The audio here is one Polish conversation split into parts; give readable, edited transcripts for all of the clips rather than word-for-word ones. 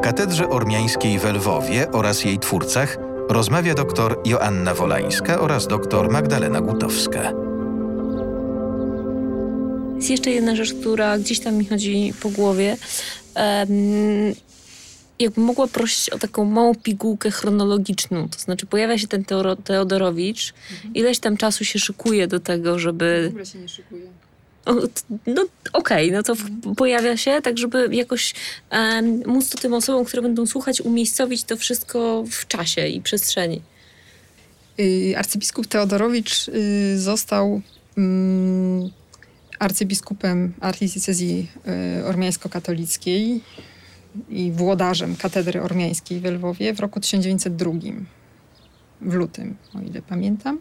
Katedrze Ormiańskiej w Lwowie oraz jej twórcach rozmawia dr Joanna Wolańska oraz dr Magdalena Gutowska. Jest jeszcze jedna rzecz, która gdzieś tam mi chodzi po głowie. Jakbym mogła prosić o taką małą pigułkę chronologiczną. To znaczy pojawia się ten Teodorowicz, ileś tam czasu się szykuje do tego, żeby... W ogóle się nie szykuje. Okej, to pojawia się, tak żeby jakoś móc to tym osobom, które będą słuchać, umiejscowić to wszystko w czasie i przestrzeni. Arcybiskup Teodorowicz został arcybiskupem archidiecezji ormiańsko-katolickiej i włodarzem katedry ormiańskiej w Lwowie w roku 1902, w lutym, o ile pamiętam.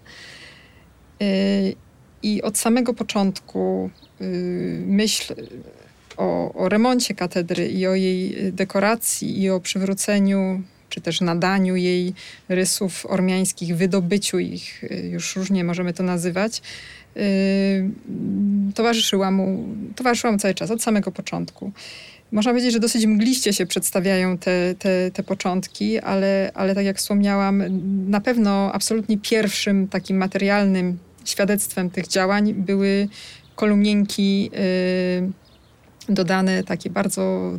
I od samego początku myśl o remoncie katedry i o jej dekoracji i o przywróceniu, czy też nadaniu jej rysów ormiańskich, wydobyciu ich, już różnie możemy to nazywać, towarzyszyła mu cały czas, od samego początku. Można powiedzieć, że dosyć mgliście się przedstawiają te początki, ale tak jak wspomniałam, na pewno absolutnie pierwszym takim materialnym świadectwem tych działań były kolumnienki dodane, takie bardzo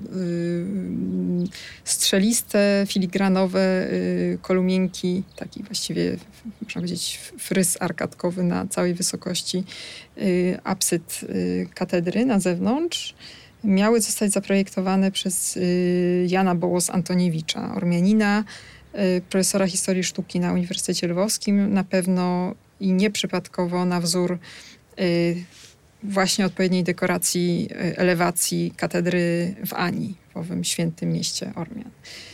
strzeliste, filigranowe kolumnienki, taki właściwie, można powiedzieć, fryz arkadkowy na całej wysokości apsyd katedry na zewnątrz. Miały zostać zaprojektowane przez Jana Bołos-Antoniewicza, Ormianina, profesora historii sztuki na Uniwersytecie Lwowskim, na pewno i nieprzypadkowo na wzór właśnie odpowiedniej dekoracji, elewacji katedry w Ani, w owym świętym mieście Ormian.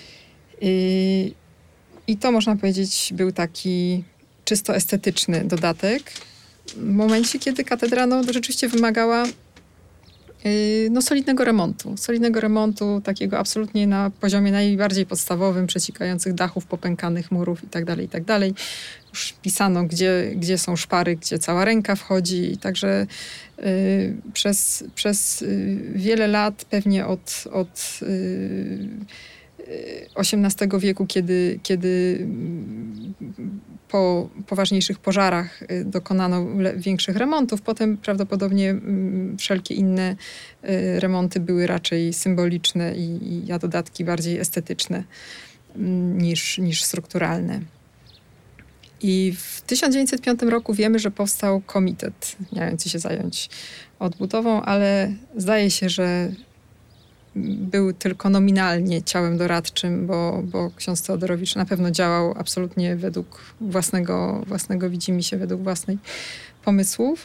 I to, można powiedzieć, był taki czysto estetyczny dodatek w momencie, kiedy katedra rzeczywiście wymagała solidnego remontu, takiego absolutnie na poziomie najbardziej podstawowym, przeciekających dachów, popękanych murów itd. Już pisano, gdzie są szpary, gdzie cała ręka wchodzi. Także przez wiele lat, pewnie od XVIII wieku, kiedy po poważniejszych pożarach dokonano większych remontów. Potem prawdopodobnie wszelkie inne remonty były raczej symboliczne a dodatki bardziej estetyczne niż strukturalne. I w 1905 roku wiemy, że powstał komitet mający się zająć odbudową, ale zdaje się, że był tylko nominalnie ciałem doradczym, bo ksiądz Teodorowicz na pewno działał absolutnie według własnego widzimisię, według własnych pomysłów.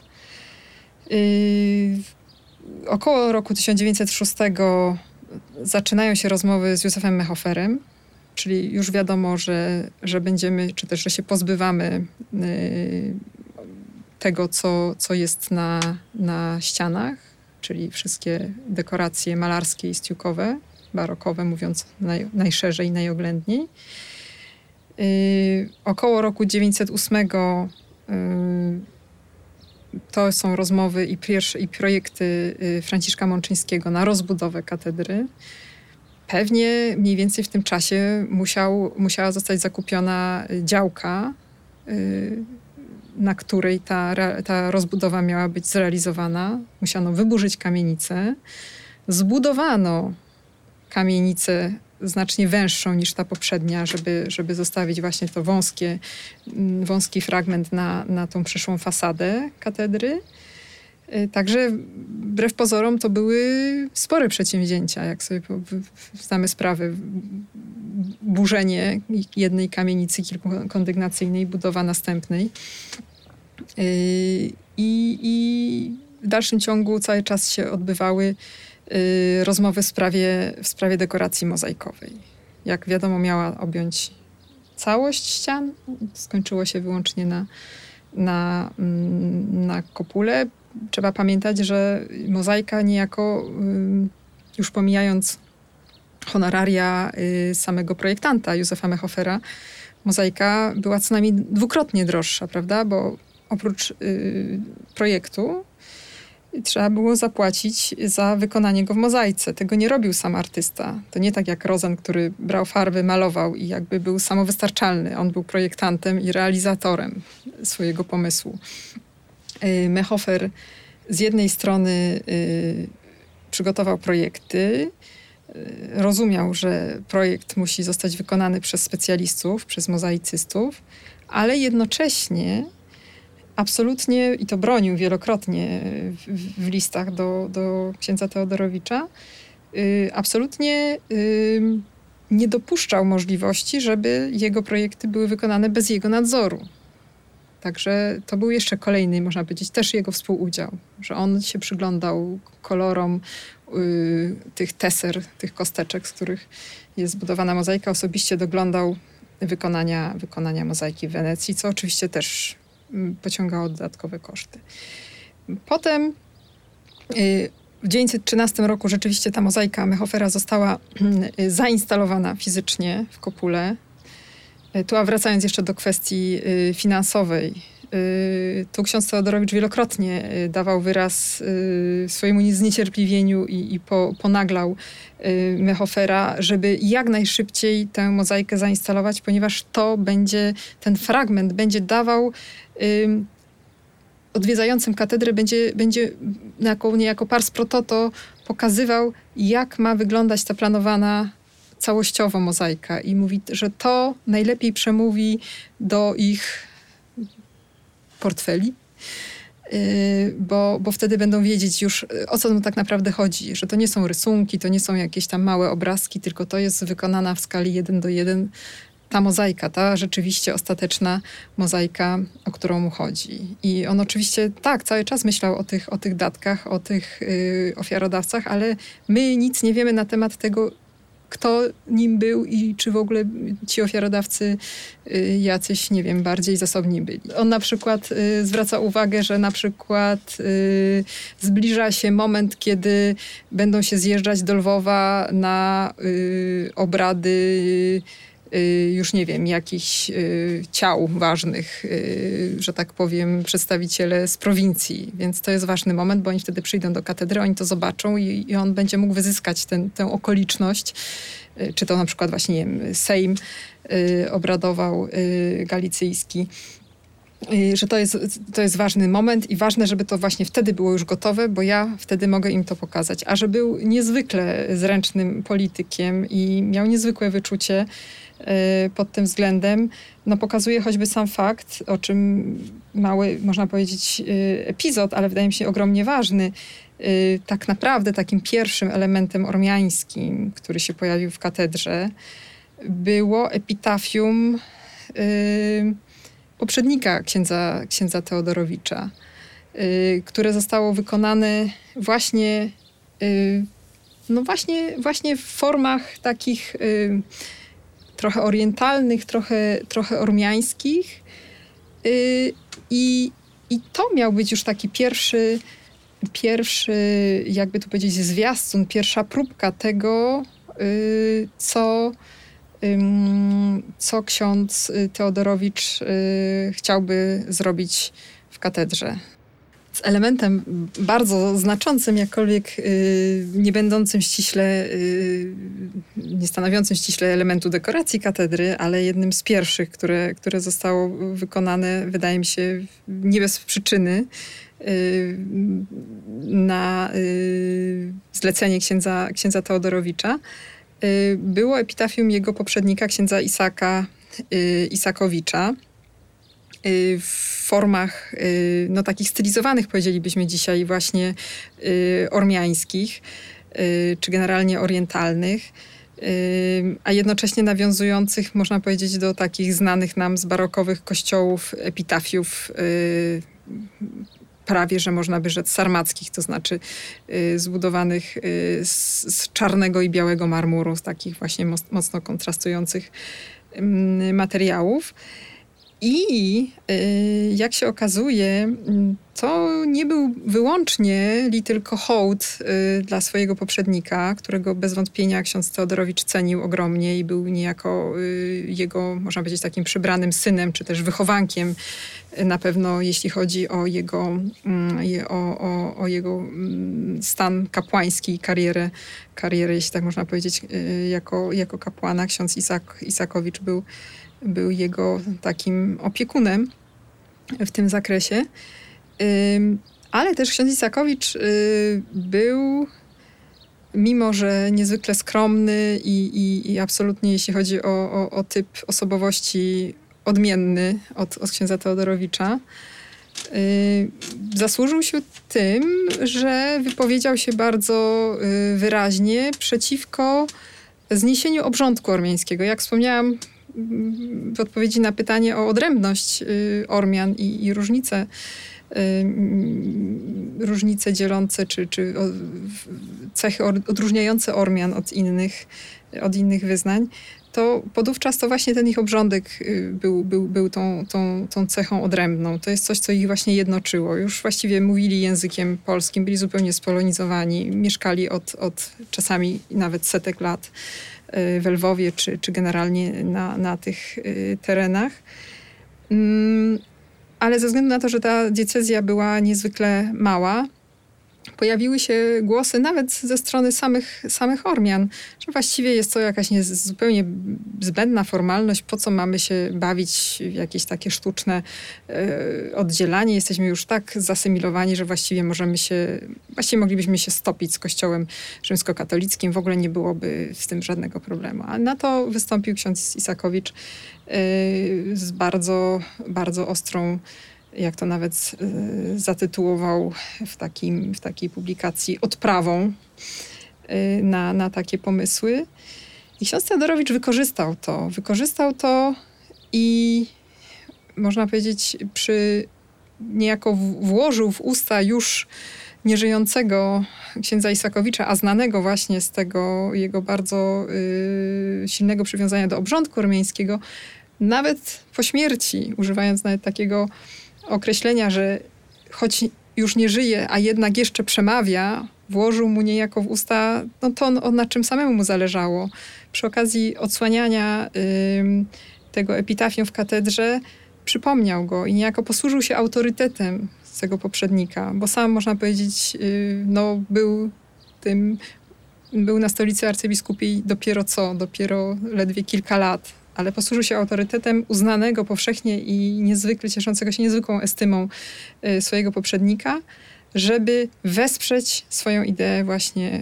Około roku 1906 zaczynają się rozmowy z Józefem Mehoferem, czyli już wiadomo, że będziemy, czy też, że się pozbywamy tego, co jest na ścianach, czyli wszystkie dekoracje malarskie i stiukowe, barokowe, mówiąc najszerzej, najoględniej. Około roku 1908 to są rozmowy i projekty Franciszka Mączyńskiego na rozbudowę katedry. Pewnie mniej więcej w tym czasie musiała zostać zakupiona działka, na której ta rozbudowa miała być zrealizowana. Musiano wyburzyć kamienicę. Zbudowano kamienicę znacznie węższą niż ta poprzednia, żeby zostawić właśnie to wąski fragment na tą przyszłą fasadę katedry. Także wbrew pozorom to były spore przedsięwzięcia, jak sobie zdamy sprawę. Burzenie jednej kamienicy kilkukondygnacyjnej, budowa następnej. I w dalszym ciągu cały czas się odbywały rozmowy w sprawie dekoracji mozaikowej. Jak wiadomo, miała objąć całość ścian. Skończyło się wyłącznie na kopule. Trzeba pamiętać, że mozaika niejako, już pomijając honoraria samego projektanta Józefa Mehofera, mozaika była co najmniej dwukrotnie droższa, prawda? Bo oprócz projektu trzeba było zapłacić za wykonanie go w mozaice. Tego nie robił sam artysta. To nie tak jak Rosen, który brał farby, malował i jakby był samowystarczalny. On był projektantem i realizatorem swojego pomysłu. Mehofer z jednej strony przygotował projekty, rozumiał, że projekt musi zostać wykonany przez specjalistów, przez mozaicystów, ale jednocześnie absolutnie, i to bronił wielokrotnie w listach do księdza Teodorowicza, absolutnie nie dopuszczał możliwości, żeby jego projekty były wykonane bez jego nadzoru. Także to był jeszcze kolejny, można powiedzieć, też jego współudział, że on się przyglądał kolorom tych teser, tych kosteczek, z których jest zbudowana mozaika. Osobiście doglądał wykonania mozaiki w Wenecji, co oczywiście też pociągało dodatkowe koszty. Potem w 1913 roku rzeczywiście ta mozaika Mehofera została zainstalowana fizycznie w kopule. Tu, a wracając jeszcze do kwestii finansowej, tu ksiądz Teodorowicz wielokrotnie dawał wyraz swojemu zniecierpliwieniu i ponaglał Mehofera, żeby jak najszybciej tę mozaikę zainstalować, ponieważ ten fragment będzie dawał odwiedzającym katedrę, będzie niejako pars pro toto pokazywał, jak ma wyglądać ta planowana całościowo mozaika. I mówi, że to najlepiej przemówi do ich portfeli, bo wtedy będą wiedzieć już, o co tak naprawdę chodzi, że to nie są rysunki, to nie są jakieś tam małe obrazki, tylko to jest wykonana w skali 1:1 ta mozaika, ta rzeczywiście ostateczna mozaika, o którą mu chodzi. I on oczywiście tak, cały czas myślał o tych datkach, o tych ofiarodawcach, ale my nic nie wiemy na temat tego, kto nim był i czy w ogóle ci ofiarodawcy jacyś, nie wiem, bardziej zasobni byli. On na przykład zwraca uwagę, że na przykład zbliża się moment, kiedy będą się zjeżdżać do Lwowa na obrady już nie wiem, jakichś ciał ważnych, że tak powiem, przedstawiciele z prowincji. Więc to jest ważny moment, bo oni wtedy przyjdą do katedry, oni to zobaczą i on będzie mógł wyzyskać tę okoliczność. Czy to na przykład właśnie, nie wiem, Sejm obradował galicyjski. Że to jest ważny moment i ważne, żeby to właśnie wtedy było już gotowe, bo ja wtedy mogę im to pokazać. A że był niezwykle zręcznym politykiem i miał niezwykłe wyczucie pod tym względem, no pokazuje choćby sam fakt, o czym mały, można powiedzieć, epizod, ale wydaje mi się ogromnie ważny. Tak naprawdę takim pierwszym elementem ormiańskim, który się pojawił w katedrze, było epitafium poprzednika księdza Teodorowicza, które zostało wykonane właśnie w formach takich trochę orientalnych, trochę ormiańskich. I to miał być już taki pierwszy, jakby tu powiedzieć, zwiastun, pierwsza próbka tego, co ksiądz Teodorowicz chciałby zrobić w katedrze. Z elementem bardzo znaczącym, jakkolwiek nie będącym ściśle, nie stanowiącym ściśle elementu dekoracji katedry, ale jednym z pierwszych, które zostało wykonane, wydaje mi się, nie bez przyczyny, na zlecenie księdza Teodorowicza, było epitafium jego poprzednika, księdza Isakowicza, w formach takich stylizowanych, powiedzielibyśmy dzisiaj, właśnie ormiańskich, czy generalnie orientalnych, a jednocześnie nawiązujących, można powiedzieć, do takich znanych nam z barokowych kościołów epitafiów, prawie, że można by rzec sarmackich, to znaczy zbudowanych z czarnego i białego marmuru, z takich właśnie mocno kontrastujących materiałów. I jak się okazuje, to nie był wyłącznie li tylko hołd dla swojego poprzednika, którego bez wątpienia ksiądz Teodorowicz cenił ogromnie i był niejako jego, można powiedzieć, takim przybranym synem, czy też wychowankiem na pewno, jeśli chodzi o jego stan kapłański, karierę, jeśli tak można powiedzieć, jako kapłana. Ksiądz Isakowicz był jego takim opiekunem w tym zakresie. Ale też ksiądz Isakowicz był, mimo że niezwykle skromny i absolutnie, jeśli chodzi o typ osobowości, odmienny od księdza Teodorowicza, zasłużył się tym, że wypowiedział się bardzo wyraźnie przeciwko zniesieniu obrządku ormiańskiego. Jak wspomniałam w odpowiedzi na pytanie o odrębność Ormian i różnice dzielące, czy cechy odróżniające Ormian od innych wyznań, to podówczas to właśnie ten ich obrządek był tą cechą odrębną. To jest coś, co ich właśnie jednoczyło. Już właściwie mówili językiem polskim, byli zupełnie spolonizowani, mieszkali od czasami nawet setek lat w Lwowie, czy generalnie na tych terenach. Ale ze względu na to, że ta diecezja była niezwykle mała, pojawiły się głosy nawet ze strony samych Ormian, że właściwie jest to jakaś zupełnie zbędna formalność, po co mamy się bawić w jakieś takie sztuczne oddzielanie. Jesteśmy już tak zasymilowani, że właściwie moglibyśmy się stopić z Kościołem rzymskokatolickim, w ogóle nie byłoby z tym żadnego problemu. A na to wystąpił ksiądz Isakowicz z bardzo, bardzo ostrą, jak to nawet zatytułował w takiej publikacji, odprawą na takie pomysły. I ksiądz Teodorowicz wykorzystał to i można powiedzieć, niejako włożył w usta już nieżyjącego księdza Isakowicza, a znanego właśnie z tego jego bardzo silnego przywiązania do obrządku ormiańskiego, nawet po śmierci, używając nawet takiego określenia, że choć już nie żyje, a jednak jeszcze przemawia, włożył mu niejako w usta to, na czym samemu mu zależało. Przy okazji odsłaniania tego epitafium w katedrze przypomniał go i niejako posłużył się autorytetem swego poprzednika, bo sam, można powiedzieć, był na stolicy arcybiskupiej dopiero ledwie kilka lat, ale posłużył się autorytetem uznanego powszechnie i niezwykle cieszącego się niezwykłą estymą swojego poprzednika, żeby wesprzeć swoją ideę właśnie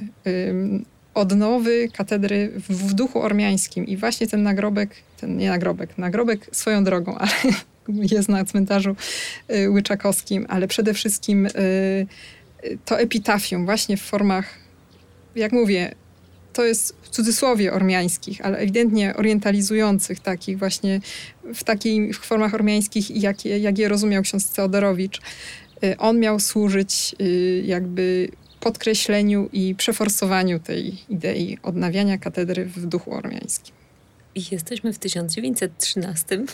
odnowy katedry w duchu ormiańskim. I właśnie ten nagrobek swoją drogą, ale jest na cmentarzu łyczakowskim, ale przede wszystkim to epitafium właśnie w formach, jak mówię, to jest w cudzysłowie ormiańskich, ale ewidentnie orientalizujących, takich właśnie w takich formach ormiańskich, jak je rozumiał ksiądz Teodorowicz. On miał służyć jakby podkreśleniu i przeforsowaniu tej idei odnawiania katedry w duchu ormiańskim. I jesteśmy w 1913.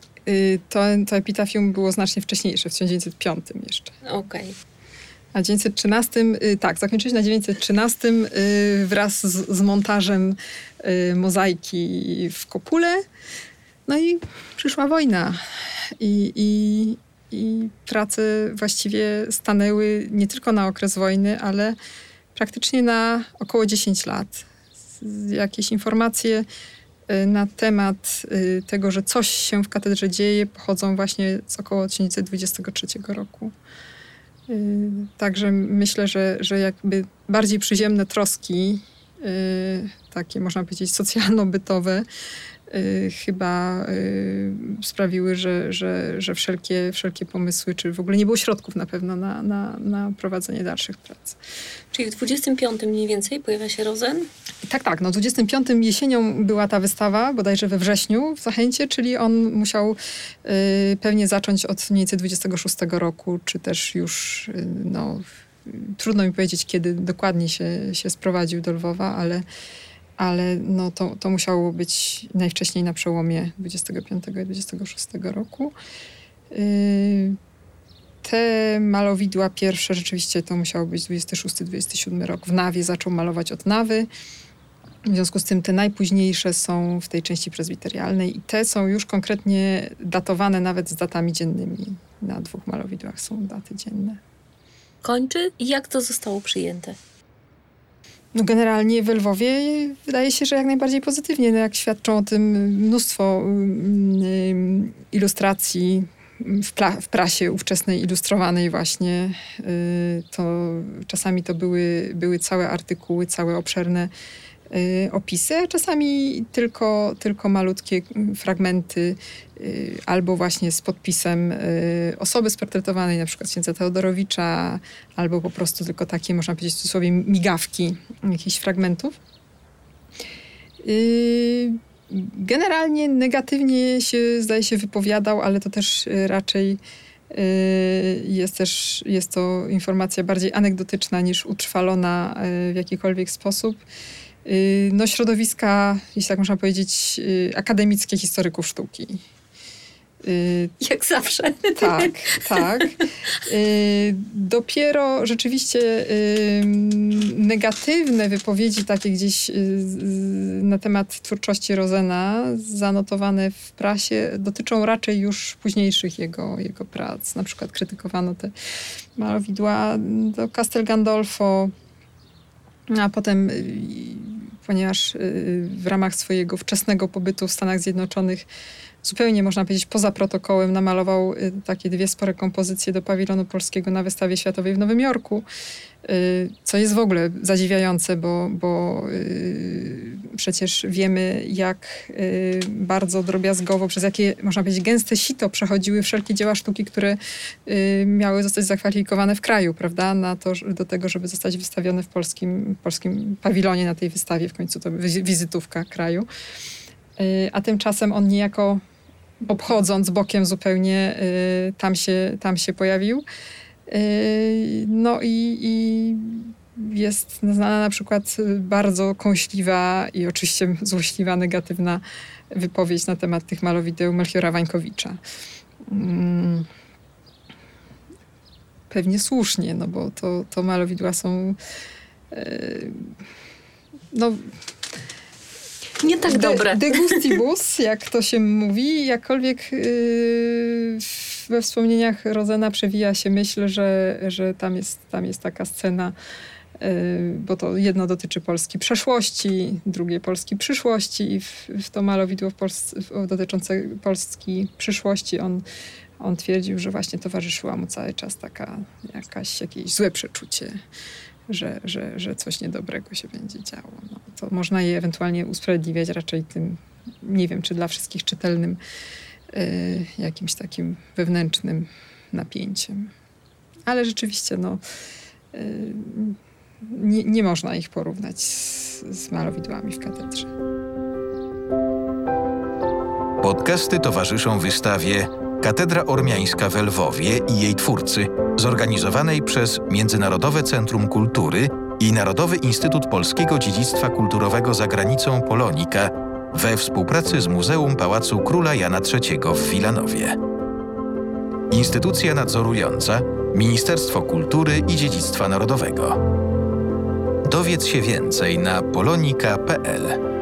To epitafium było znacznie wcześniejsze, w 1905 jeszcze. Okej. A w 913, zakończyli na 913 wraz z montażem mozaiki w Kopule. No i przyszła wojna. I prace właściwie stanęły nie tylko na okres wojny, ale praktycznie na około 10 lat. Jakieś informacje na temat tego, że coś się w katedrze dzieje, pochodzą właśnie z około 1923 roku. Także myślę, że jakby bardziej przyziemne troski, takie można powiedzieć socjalno-bytowe, chyba sprawiły, że wszelkie pomysły, czy w ogóle nie było środków na pewno na prowadzenie dalszych prac. Czyli w 25 mniej więcej pojawia się Rosen? Tak. W 25 jesienią była ta wystawa, bodajże we wrześniu w Zachęcie, czyli on musiał pewnie zacząć od mniej więcej 26 roku, czy też już, trudno mi powiedzieć, kiedy dokładnie się sprowadził do Lwowa, ale no to musiało być najwcześniej na przełomie 25 i 26 roku. Te malowidła pierwsze rzeczywiście to musiało być 26-27 rok. W Nawie zaczął malować od Nawy. W związku z tym te najpóźniejsze są w tej części prezbiterialnej i te są już konkretnie datowane nawet z datami dziennymi. Na 2 malowidłach są daty dzienne. Kończy i jak to zostało przyjęte? No generalnie w Lwowie wydaje się, że jak najbardziej pozytywnie. No jak świadczą o tym mnóstwo ilustracji w prasie ówczesnej ilustrowanej właśnie. To czasami to były całe artykuły, całe obszerne opisy, a czasami tylko malutkie fragmenty albo właśnie z podpisem osoby sportretowanej, na przykład księdza Teodorowicza, albo po prostu tylko takie, można powiedzieć w cudzysłowie, migawki jakichś fragmentów. Generalnie negatywnie zdaje się wypowiadał, ale to też raczej jest to informacja bardziej anegdotyczna niż utrwalona w jakikolwiek sposób. No środowiska, jeśli tak można powiedzieć, akademickie historyków sztuki. Jak zawsze. Tak. Dopiero rzeczywiście negatywne wypowiedzi takie gdzieś na temat twórczości Rozena zanotowane w prasie dotyczą raczej już późniejszych jego prac. Na przykład krytykowano te malowidła do Castel Gandolfo, a potem, ponieważ w ramach swojego wczesnego pobytu w Stanach Zjednoczonych zupełnie, można powiedzieć, poza protokołem namalował takie 2 spore kompozycje do pawilonu polskiego na wystawie światowej w Nowym Jorku, co jest w ogóle zadziwiające, bo przecież wiemy, jak bardzo drobiazgowo, przez jakie, można powiedzieć, gęste sito przechodziły wszelkie dzieła sztuki, które miały zostać zakwalifikowane w kraju, prawda, do tego, żeby zostać wystawione w polskim pawilonie na tej wystawie. W końcu to wizytówka kraju. A tymczasem on niejako obchodząc bokiem zupełnie tam się pojawił. No i jest znana na przykład bardzo kąśliwa i oczywiście złośliwa, negatywna wypowiedź na temat tych malowideł Melchiora Wańkowicza. Pewnie słusznie, no bo to malowidła są nie tak dobre. De gustibus, jak to się mówi, jakkolwiek we wspomnieniach Rozena przewija się myśl, że tam jest taka scena, bo to jedno dotyczy Polski przeszłości, drugie Polski przyszłości i w to malowidło dotyczące Polski przyszłości on twierdził, że właśnie towarzyszyła mu cały czas jakieś złe przeczucie, że coś niedobrego się będzie działo. No, to można je ewentualnie usprawiedliwiać raczej tym, nie wiem, czy dla wszystkich czytelnym jakimś takim wewnętrznym napięciem. Ale rzeczywiście nie można ich porównać z malowidłami w katedrze. Podcasty towarzyszą wystawie Katedra Ormiańska w Lwowie i jej twórcy, zorganizowanej przez Międzynarodowe Centrum Kultury i Narodowy Instytut Polskiego Dziedzictwa Kulturowego za granicą Polonika we współpracy z Muzeum Pałacu Króla Jana III w Wilanowie. Instytucja nadzorująca Ministerstwo Kultury i Dziedzictwa Narodowego. Dowiedz się więcej na polonika.pl.